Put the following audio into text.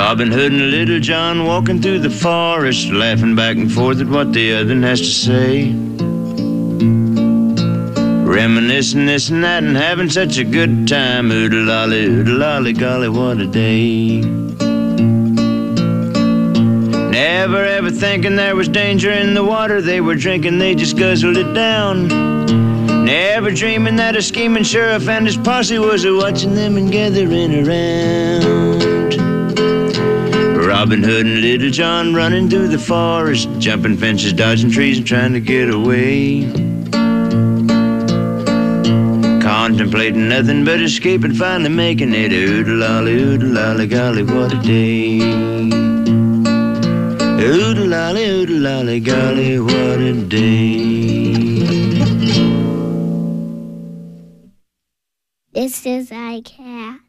Robin Hood and Little John walking through the forest, laughing back and forth at what the other has to say. Reminiscing this and that and having such a good time. Oodle-lolly, golly, what a day. Never ever thinking there was danger in the water they were drinking, they just guzzled it down. Never dreaming that a scheming sheriff and his posse was watching them and gathering around. Robin Hood and Little John running through the forest, jumping fences, dodging trees and trying to get away. Contemplating nothing but escape and finally making it. Oodle-lolly, golly, what a day. Oodle-lolly, golly, what a day. This is iCat.